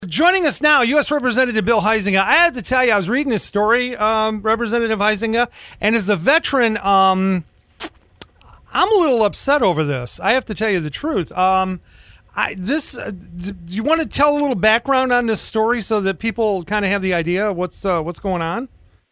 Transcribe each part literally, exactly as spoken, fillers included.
Joining us now, U S. Representative Bill Huizenga. I had to tell you, I was reading this story, um, Representative Huizenga, and as a veteran, um, I'm a little upset over this. I have to tell you the truth. Um, I, this, uh, do you want to tell a little background on this story so that people kind of have the idea of what's uh, what's going on?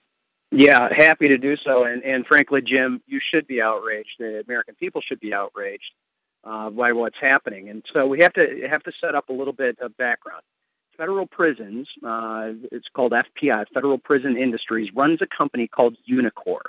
Yeah, happy to do so. And, and frankly, Jim, you should be outraged. The American people should be outraged uh, by what's happening. And so we have to have to set up a little bit of background. Federal Prisons, uh, it's called F P I, Federal Prison Industries, runs a company called Unicor.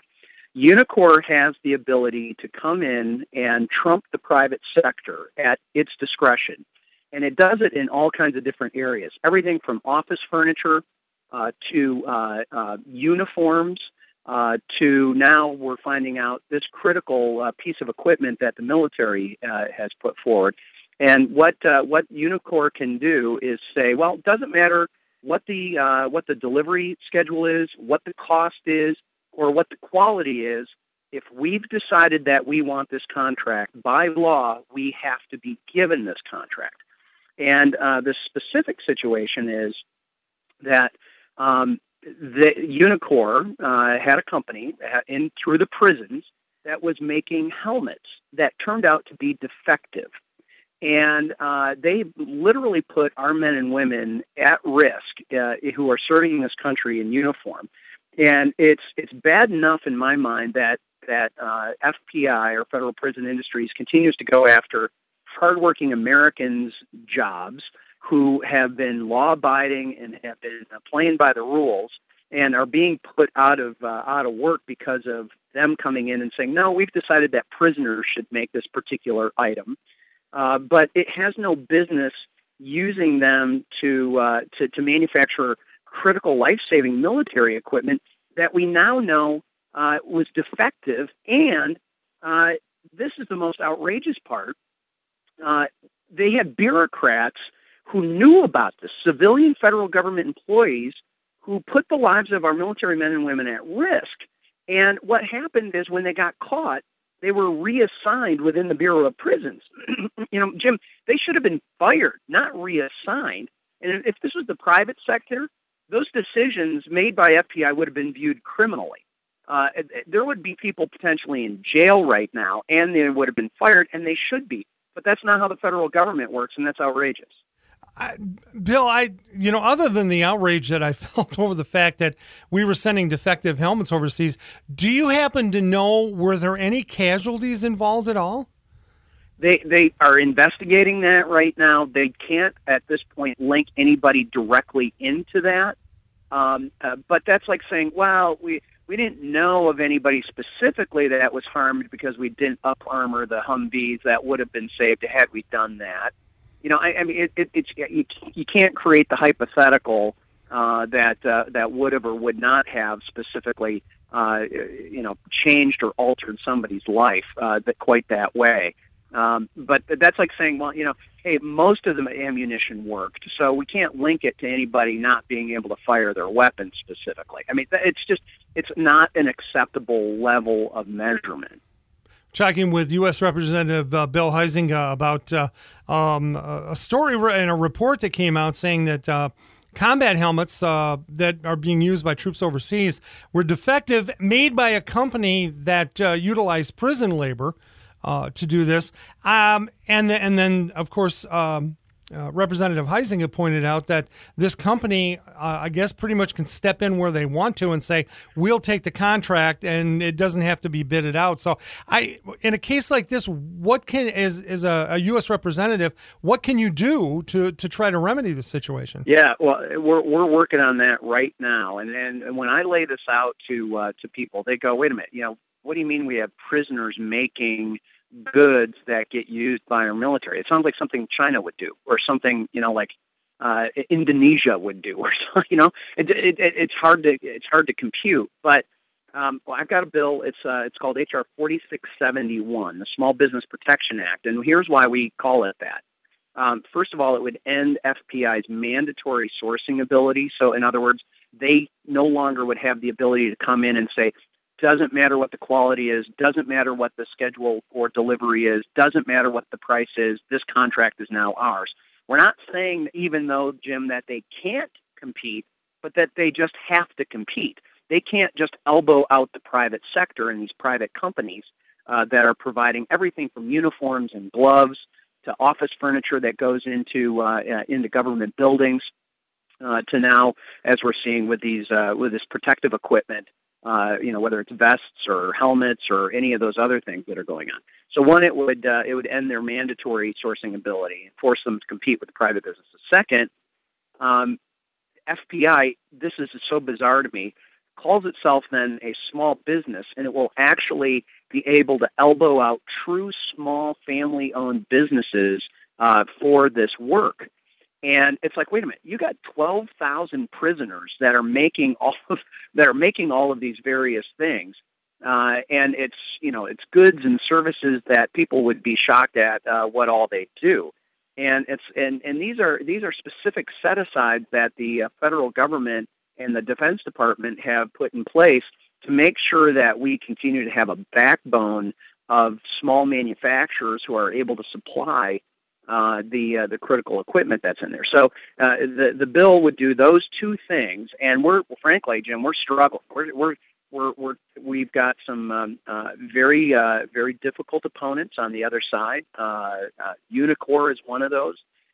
Unicor has the ability to come in and trump the private sector at its discretion. And it does it in all kinds of different areas, everything from office furniture uh, to uh, uh, uniforms uh, to now we're finding out this critical uh, piece of equipment that the military uh, has put forward. And what uh, what Unicor can do is say, well, it doesn't matter what the uh, what the delivery schedule is, what the cost is, or what the quality is. If we've decided that we want this contract, by law, we have to be given this contract. And uh, the specific situation is that um, the Unicor uh, had a company in through the prisons that was making helmets that turned out to be defective. And uh, they literally put our men and women at risk uh, who are serving in this country in uniform. And it's it's bad enough in my mind that that uh, F P I, or Federal Prison Industries, continues to go after hardworking Americans' jobs who have been law-abiding and have been uh, playing by the rules and are being put out of uh, out of work because of them coming in and saying, no, we've decided that prisoners should make this particular item. Uh, but it has no business using them to, uh, to to manufacture critical life-saving military equipment that we now know uh, was defective. And uh, this is the most outrageous part. Uh, they had bureaucrats who knew about this, civilian federal government employees who put the lives of our military men and women at risk. And what happened is when they got caught, they were reassigned within the Bureau of Prisons. You know, Jim, they should have been fired, not reassigned. And if this was the private sector, those decisions made by F P I would have been viewed criminally. Uh, there would be people potentially in jail right now, and they would have been fired, and they should be. But that's not how the federal government works, and that's outrageous. I, Bill, I you know, other than the outrage that I felt over the fact that we were sending defective helmets overseas, do you happen to know, were there any casualties involved at all? They they are investigating that right now. They can't at this point link anybody directly into that. Um, uh, but that's like saying, well, we we didn't know of anybody specifically that was harmed because we didn't up armor the Humvees that would have been saved had we done that. You know, I, I mean, it, it, it's you, you can't create the hypothetical uh, that uh, that would have or would not have specifically, uh, you know, changed or altered somebody's life uh, that quite that way. Um, but that's like saying, well, you know, hey, most of the ammunition worked, so we can't link it to anybody not being able to fire their weapons specifically. I mean, it's just it's not an acceptable level of measurement. Talking with U S. Representative uh, Bill Huizenga about uh, um, a story and a report that came out saying that uh, combat helmets uh, that are being used by troops overseas were defective, made by a company that uh, utilized prison labor uh, to do this. Um, and, the, and then, of course, um, Uh, Representative Huizenga pointed out that this company, uh, I guess, pretty much can step in where they want to and say, we'll take the contract and it doesn't have to be bidded out. So I, in a case like this, what can, as, as a, a U S representative, what can you do to, to try to remedy the situation? Yeah, well, we're, we're working on that right now. And then when I lay this out to, uh, to people, they go, wait a minute, you know, what do you mean we have prisoners making goods that get used by our military? It sounds like something China would do, or something, you know, like uh, Indonesia would do, or so, you know, it, it, it, it's hard to it's hard to compute. But um, well, I've got a bill. It's uh, it's called H R forty-six seventy-one, the Small Business Protection Act, and here's why we call it that. Um, first of all, it would end F P I's mandatory sourcing ability. So, in other words, they no longer would have the ability to come in and say, doesn't matter what the quality is, doesn't matter what the schedule for delivery is, doesn't matter what the price is, this contract is now ours. We're not saying, even though, Jim, that they can't compete, but that they just have to compete. They can't just elbow out the private sector and these private companies uh, that are providing everything from uniforms and gloves to office furniture that goes into uh, uh, into government buildings, uh, to now, as we're seeing with these uh, with this protective equipment, uh, you know, whether it's vests or helmets or any of those other things that are going on. So one, it would uh, it would end their mandatory sourcing ability and force them to compete with the private businesses. Second, um, F P I, this is so bizarre to me, calls itself then a small business, and it will actually be able to elbow out true small family-owned businesses uh, for this work. And it's like, wait a minute, you got twelve thousand prisoners that are making all of, that are making all of these various things, uh, and it's you know it's goods and services that people would be shocked at uh, what all they do. And it's and, and these are these are specific set-asides that the uh, federal government and the Defense Department have put in place to make sure that we continue to have a backbone of small manufacturers who are able to supply uh, the uh, the critical equipment that's in there. So uh, the the bill would do those two things, and we're frankly, Jim, we're struggling. We're we're we're, we're we've got some um, uh, very uh, very difficult opponents on the other side. Uh, uh, Unicor is one of those.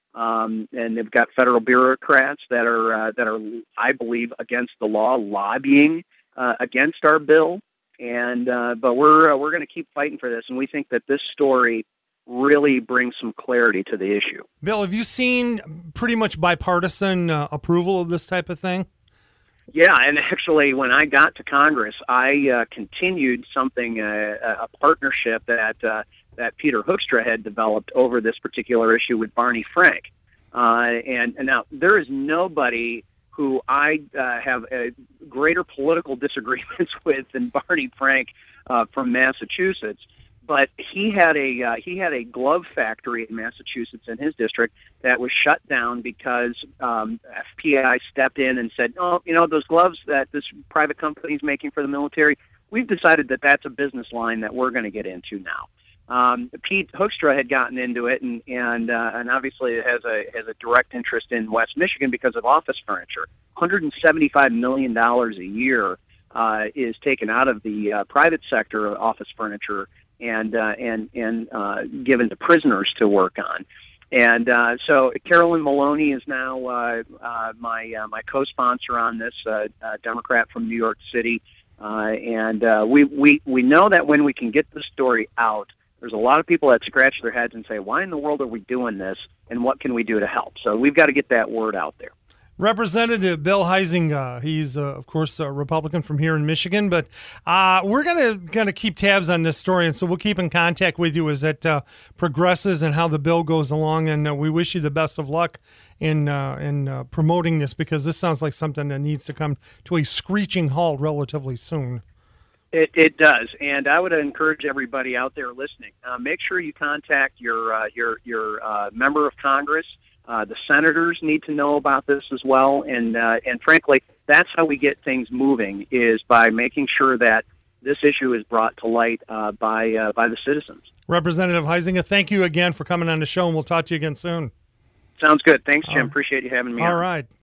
Um, and they've got federal bureaucrats that are uh, that are, I believe, against the law, lobbying uh, against our bill. And uh, but we're uh, we're going to keep fighting for this, and we think that this story really brings some clarity to the issue. Bill, have you seen pretty much bipartisan uh, approval of this type of thing? Yeah, and actually, when I got to Congress, I uh, continued something, uh, a partnership that. Uh, that Peter Hoekstra had developed over this particular issue with Barney Frank. Uh, and, and now there is nobody who I uh, have a greater political disagreements with than Barney Frank uh, from Massachusetts. But he had a uh, he had a glove factory in Massachusetts in his district that was shut down because um, F P I stepped in and said, "Oh, you know, those gloves that this private company is making for the military, we've decided that that's a business line that we're going to get into now." Um, Pete Hoekstra had gotten into it, and and uh, and obviously it has a has a direct interest in West Michigan because of office furniture. one hundred seventy-five million dollars a year uh, is taken out of the uh, private sector of office furniture and uh, and and uh, given to prisoners to work on. And uh, so Carolyn Maloney is now uh, uh, my uh, my co-sponsor on this, uh, uh, Democrat from New York City, uh, and uh, we we we know that when we can get the story out, there's a lot of people that scratch their heads and say, why in the world are we doing this, and what can we do to help? So we've got to get that word out there. Representative Bill Huizenga, he's, uh, of course, a Republican from here in Michigan, but uh, we're going to going to keep tabs on this story, and so we'll keep in contact with you as it uh, progresses and how the bill goes along, and uh, we wish you the best of luck in, uh, in uh, promoting this, because this sounds like something that needs to come to a screeching halt relatively soon. It, it does, and I would encourage everybody out there listening. Uh, make sure you contact your uh, your your uh, member of Congress. Uh, the senators need to know about this as well, and uh, and frankly, that's how we get things moving, is by making sure that this issue is brought to light uh, by uh, by the citizens. Representative Huizenga, thank you again for coming on the show, and we'll talk to you again soon. Sounds good. Thanks, Jim. Uh, Appreciate you having me all on. All right.